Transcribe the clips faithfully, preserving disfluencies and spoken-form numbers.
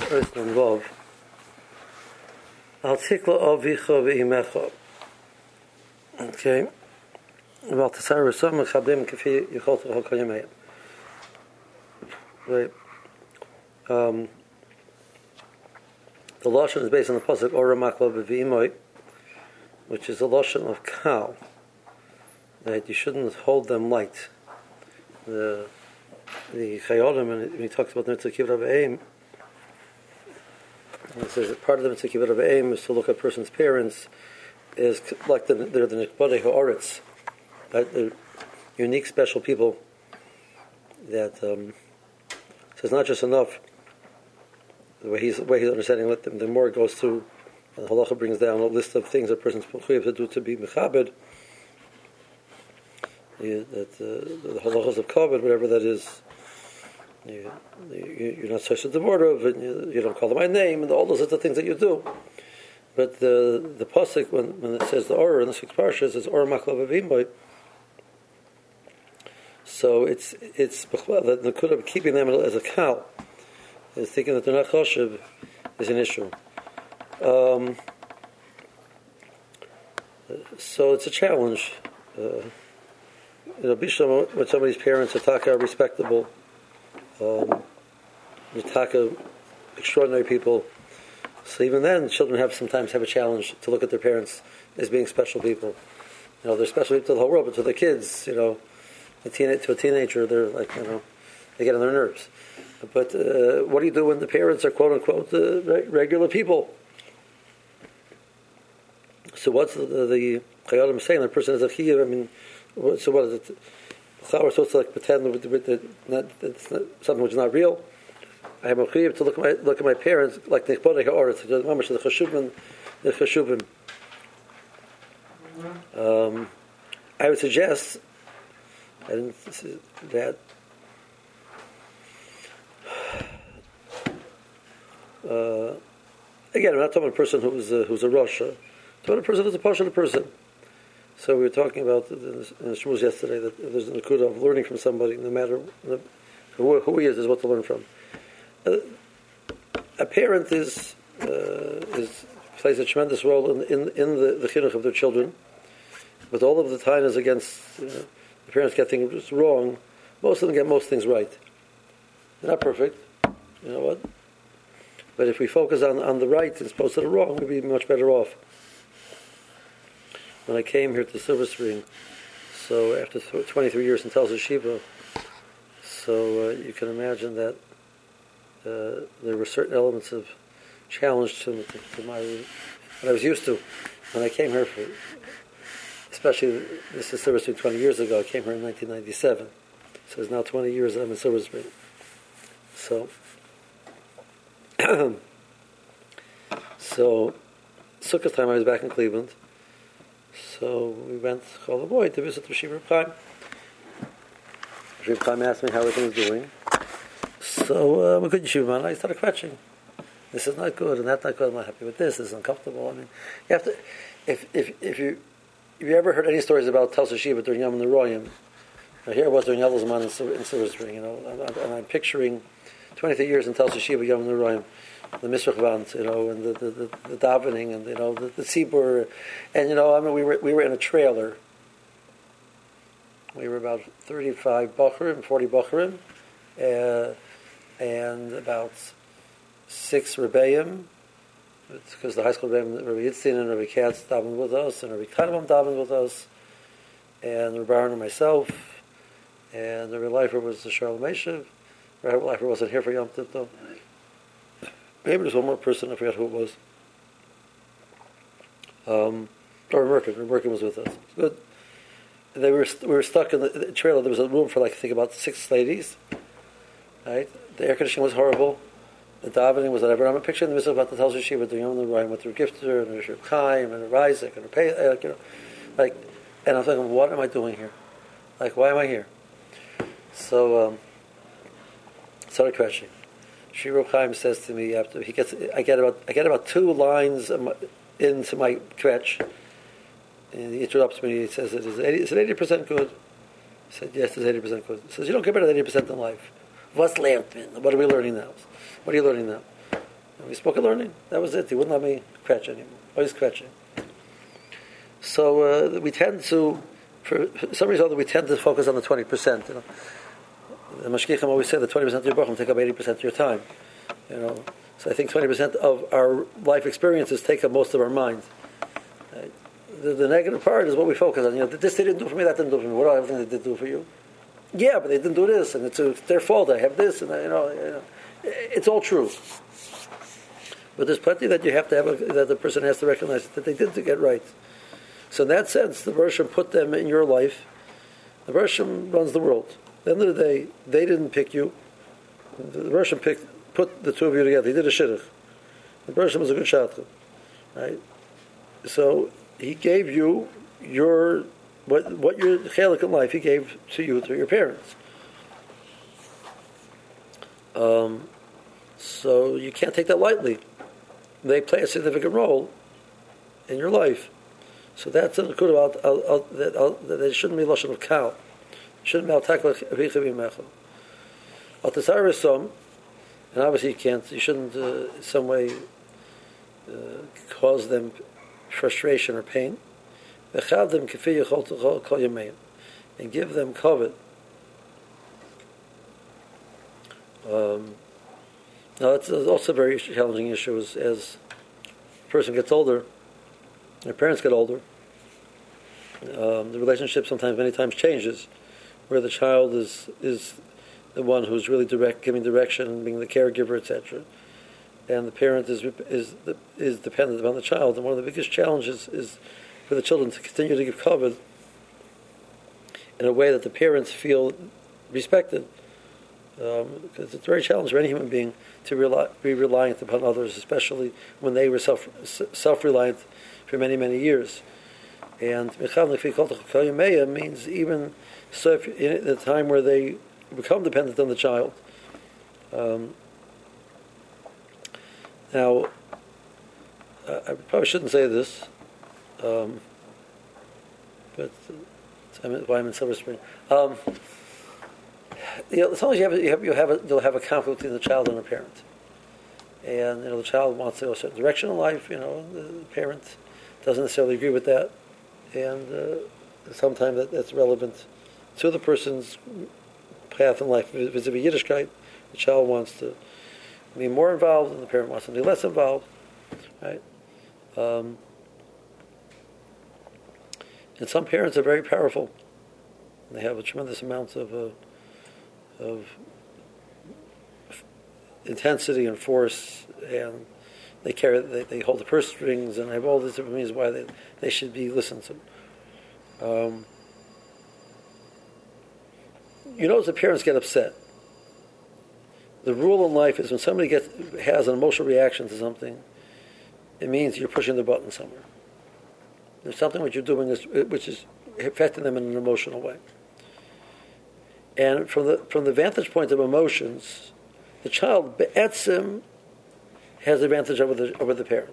Earth and Vov. Al tikla avicha v'imecha. Okay. Well, to say Rasam Mechadim Kafi Yechol Techol Kol Yameim. Right. Um, the lashon is based on the pasuk Ora Makla B'V'Imoi, which is a lashon of Kal. That you shouldn't hold them light. The the Chayolim, when he talks about the Mitzvah Kibbutz Aim, he says that part of the Mitzvah Kibbutz Aim is to look at a person's parents is like the, they're the Nikbadei Ha'aretz, right? They're unique, special people that um, so it's not just enough the way he's the way he's understanding it. The more it goes through, and the halacha brings down a list of things a person's mechuyev to do to be mechabed. You, that uh, the halachas of kavod, whatever that is, you, you, you're not such a devorative, and you, you don't call them by name, and all those are the things that you do. But the the pasuk when, when it says the Orah in the sixth parsha, it says Orah Makla B'V'Imoi. So it's it's that the kudah keeping them as a cow is thinking that they're not choshev is an issue. Um, so it's a challenge. Uh, You know, Bishlam, when somebody's parents are taka respectable, um, taka extraordinary people. So even then, children have sometimes have a challenge to look at their parents as being special people. You know, they're special people to the whole world, but to their kids, you know, a teen, to a teenager, they're like, you know, they get on their nerves. But uh, what do you do when the parents are quote unquote uh, regular people? So what's the the Chayyim saying? The person is a chiyuv. I mean. So what is it? We're supposed to like pretend with, with the, not, it's not, something which is not real. I have a chiyuv to look at my look at my parents like the Nikbadei Ha'aretz, the mamash, the chashuvim, the chashuvim. Um, I would suggest, I didn't that. Uh, again, I'm not talking about a person who's a, who's a rasha. I'm talking about a person who's a partial person. So we were talking about in the shmuz yesterday that if there's a nekuda of learning from somebody, no matter who, who he is, is what to learn from. Uh, a parent is uh, is plays a tremendous role in in, in the, the chinuch of their children, but all of the time is against you know, the parents get things wrong. Most of them get most things right. They're not perfect, you know what? But if we focus on, on the right as opposed to the wrong, we'd be much better off. When I came here to Silver Spring, so after twenty-three years in Tel Shiva, so uh, you can imagine that uh, there were certain elements of challenge to, to, to my what I was used to when I came here. For, especially this is Silver Spring twenty years ago. I came here in nineteen ninety-seven, so it's now twenty years that I'm in Silver Spring. So, so Sukkot time I was back in Cleveland. So we went all the boy to visit Rav Reb Chaim. Reb Chaim asked me how everything was doing. So we couldn't shoot him, and I started questioning. This is not good, and that's not good. I'm not happy with this. This is uncomfortable. I mean, you have to. If if if you if you ever heard any stories about Tel Shiva during Yom Neroyim, here I was during Elul Zman in Silver Spring, you know, and, and I'm picturing twenty-three years in Tel Shiva Yom Neroyim. The Misrachvant, you know, and the, the, the, the davening, and you know, the, the tzibur, and you know, I mean, we were we were in a trailer. We were about thirty-five bachurim, forty bachurim, uh, and about six rebbeim, because the high school rebbeim, Rabbi Yitzin and Rabbi Katz davened with us, and Rabbi Kadmon davened with us, and Rabbi Baron and myself, and Rabbi Leifer was the Sharl Meshav. Rabbi Leifer wasn't here for Yom Tov though. Maybe there's one more person, I forgot who it was. Um, or Merkin. Merkin was with us. Good. And they were we were stuck in the, the trailer. There was a room for like I think about six ladies. Right? The air conditioning was horrible. The davening was whatever. I'm picturing the mitzvah about the Tel Shiva doing Yom Neroyim with their gifter and their Chaim and their Isaac and their pay, uh, you know, like. And I'm thinking, what am I doing here? Like, why am I here? So, um, started questioning. Shri Reb Chaim says to me after he gets, I get about I get about two lines into my kvetch, and he interrupts me. He says, "Is it eighty percent good?" I said, "Yes, it's eighty percent good." He says, "You don't get better than eighty percent in life." What's lernt? What are we learning now? What are you learning now? And we spoke of learning. That was it. He wouldn't let me scratch anymore. Always scratching. So uh, we tend to, for some reason or other, we tend to focus on the twenty percent. You know, the mashgichim always say that twenty percent of your bracha take up eighty percent of your time. You know, so I think twenty percent of our life experiences take up most of our mind. Right? The, the negative part is what we focus on. You know, this they didn't do for me, that didn't do for me. What do I have they did do for you? Yeah, but they didn't do this, and it's, it's their fault. I have this, and I, you know, you know, it's all true. But there's plenty that you have to have a, that the person has to recognize that they did to get right. So in that sense, the Bershom put them in your life. The Bershom runs the world. At the end of the day, they didn't pick you. The Bershom picked, put the two of you together. He did a shidduch. The Bershom was a good shadchan, right? So he gave you your what what your chelik in life he gave to you through your parents. Um, so you can't take that lightly. They play a significant role in your life. So that's a good about that. That it shouldn't be lashon of cow. It shouldn't be al takla avicha v'yimecha. Al tesar some, and obviously you can't. You shouldn't uh, in some way uh, cause them frustration or pain. V'chav them k'fi yichol kol yameim, and give them kavod. Um, now that's also a very challenging issue as, as a person gets older. Their parents get older. Um, the relationship sometimes, many times, changes, where the child is is the one who's really direct, giving direction and being the caregiver, et cetera, and the parent is is is dependent upon the child. And one of the biggest challenges is for the children to continue to give kavod in a way that the parents feel respected, um, because it's very challenging for any human being to rely, be reliant upon others, especially when they were self self reliant for many, many years. And means even so if in the time where they become dependent on the child. Um, now, I probably shouldn't say this, um, but I mean, why I'm in Silver Spring. Um, you know, as long as you have, you have, you have a, you'll have a conflict between the child and the parent. And you know, the child wants to go a certain direction in life. You know, the parent doesn't necessarily agree with that, and uh, sometimes that, that's relevant to the person's path in life. Vis-a-vis Yiddishkeit, the child wants to be more involved, and the parent wants to be less involved, right? Um, and some parents are very powerful. They have a tremendous amount of uh, of intensity and force, and they carry, they, they hold the purse strings, and have all these different reasons why they, they should be listened to. Um, you notice the parents get upset. The rule in life is when somebody gets has an emotional reaction to something, it means you're pushing the button somewhere. There's something what you're doing is, which is affecting them in an emotional way. And from the from the vantage point of emotions, the child be'etzim has the advantage over the over the parent.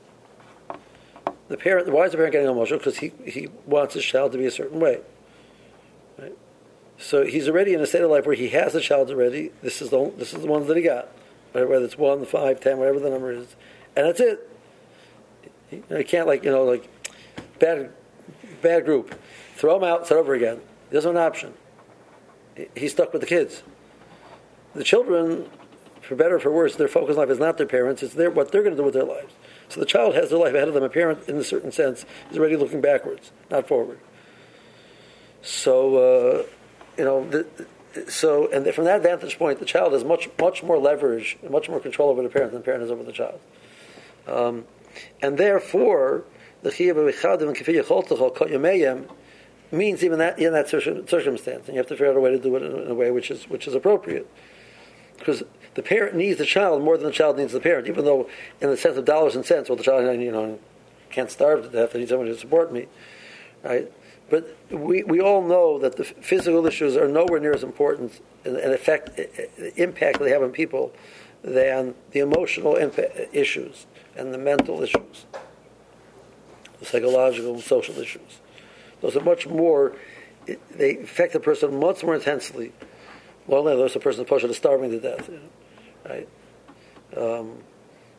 The parent, why is the parent getting emotional? Because he, he wants his child to be a certain way. Right? So he's already in a state of life where he has the child already. This is the this is the ones that he got, right? Whether it's one, five, ten, whatever the number is, and that's it. You know, he can't like you know like bad bad group, throw him out, start over again. There's no option. He's stuck with the kids. The children, for better or for worse, their focus in life is not their parents, it's their, what they're going to do with their lives. So the child has their life ahead of them. A parent, in a certain sense, is already looking backwards, not forward. So, uh, you know, the, so, and from that vantage point, the child has much, much more leverage, and much more control over the parent than the parent has over the child. Um, and therefore, the chiyuv v'chadim and k'fi yecholtecho kol yomeyim means even that in that circumstance, and you have to figure out a way to do it in a way which is which is appropriate, because the parent needs the child more than the child needs the parent. Even though, in the sense of dollars and cents, well, the child, you know, can't starve to death. I need somebody to support me, right? But we we all know that the physical issues are nowhere near as important and, and effect the impact they have on people than the emotional impa- issues and the mental issues, the psychological and social issues. Those are much more, they affect the person much more intensely. Well, there's a person, the person is starving to death, you know, right? Um,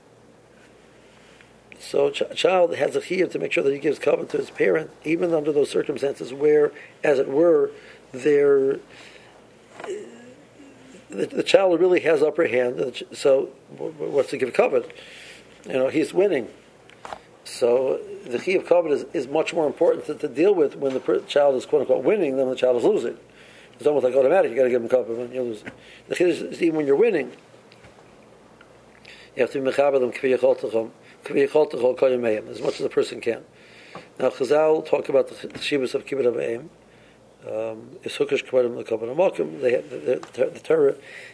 So ch- a child has a chiyuv to make sure that he gives covenant to his parent, even under those circumstances where, as it were, they're The, the child really has upper hand, so what's to give covenant? You know, he's winning. So the chiyuv covenant is, is much more important to, to deal with when the per- child is quote unquote winning than when the child is losing. It's almost like automatic. You got to give him covenant when you lose. The chiyuv is even when you're winning. You have to be mechaber them k'vi yachol techom, k'vi yachol techol kol yameim, as much as a person can. Now Chazal talk about the shibus of kibbut avayim. Um, they have the, the, the Torah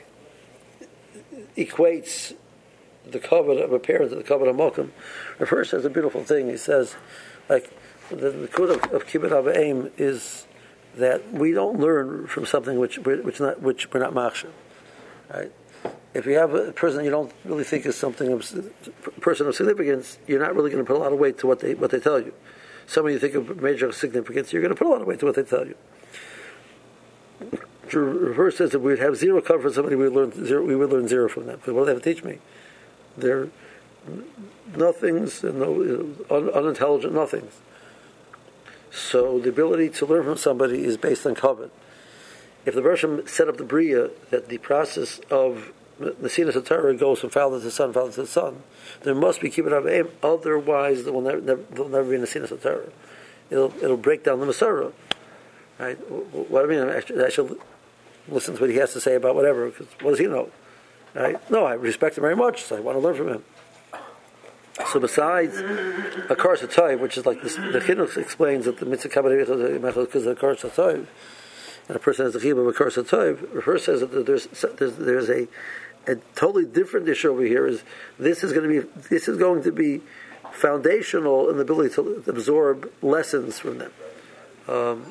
equates the covenant of a parent to the covenant of Malkum. The first says a beautiful thing. He says, like the, the code of, of Kibbut Avayim is that we don't learn from something which which not which we're not machshav. Right? If you have a person you don't really think is something of person of significance, you're not really going to put a lot of weight to what they what they tell you. Somebody you think of major significance, you're going to put a lot of weight to what they tell you. The reverse says that we would have zero cover for somebody, we would learn zero. We would learn zero from them. Because what do they have to teach me? They're nothings, and no, un, unintelligent nothings. So the ability to learn from somebody is based on covenant. If the Bershom set up the bria that the process of Nesinas Torah goes from father to son, father to son, there must be kibbut avayim. Otherwise, there will never, never, there will never be Nesinas Torah. It'll it'll break down the Masorah. Right? What I mean, I should, I should listen to what he has to say about whatever. Because what does he know? Right? No, I respect him very much, so I want to learn from him. So besides a Kars HaTov, which is like this, the Chinuch explains that the mitzvah kabbalah because of the Kars HaTov, and a person has the chiyuv of a Kars HaTov, the first says that there's there's, there's a, a totally different issue over here. Is this is going to be this is going to be foundational in the ability to absorb lessons from them. Um,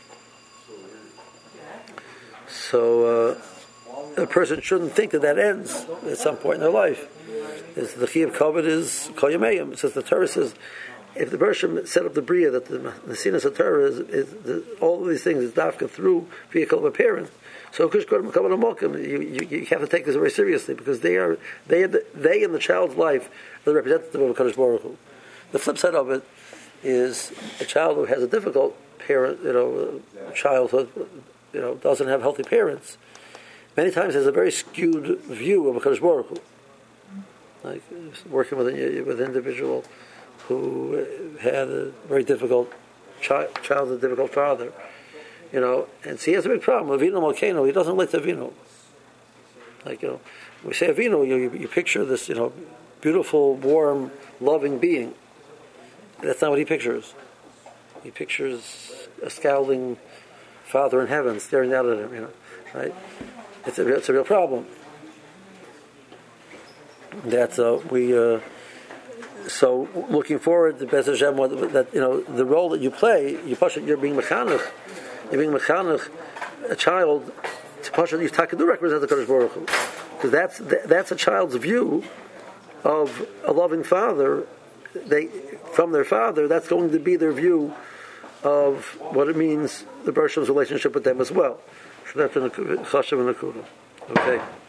So uh, a person shouldn't think that that ends at some point in their life. It's the chiyuv covenant is kol yameim. It says the Torah says if the Bershom set up the bria that the Nesinas Torah is, is the, all of these things is dafka through vehicle of a parent. So you, you you have to take this very seriously because they are they are the, they in the child's life are the representative of Kadosh Baruch Hu. The flip side of it is a child who has a difficult parent, you know, childhood. You know, doesn't have healthy parents, many times has a very skewed view of a Kadosh Baruch Hu. Like working with a, with an individual who had a very difficult child, child, a difficult father, you know, and so he has a big problem. Avinu Malkeinu, he doesn't like Avinu. Like, you know, when we say Avinu, you, you, you picture this, you know, beautiful, warm, loving being. That's not what he pictures. He pictures a scowling Father in heaven staring out at him, you know, right? It's a it's a real problem. That's uh, we. Uh, so looking forward to Be'ez Hashem, that you know the role that you play, you push it. You're being mechanech, you're being mechanech, a child to push it. You takadu represent the Kadosh Baruch Hu, because that's that's a child's view of a loving father. They from their father. That's going to be their view of what it means, the Bershom's relationship with them as well. So that's in the Chashav and the Kudah. Okay.